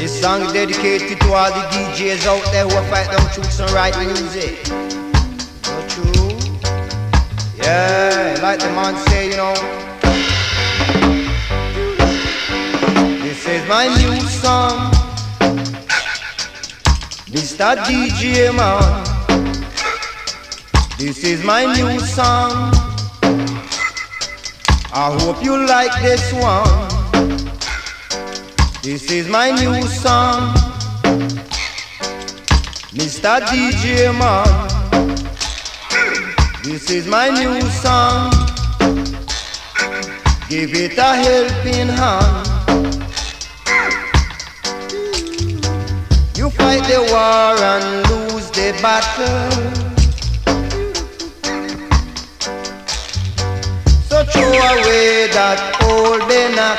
This song is dedicated to all the DJs out there who fight them truths and write music. So true. Yeah, like the man say, you know. This is my new song, Mr. DJ man. This is my new song. I hope you like this one. This is my new song, Mr. DJ man. This is my new song. Give it a helping hand. You fight the war and lose the battle. So throw away that old banner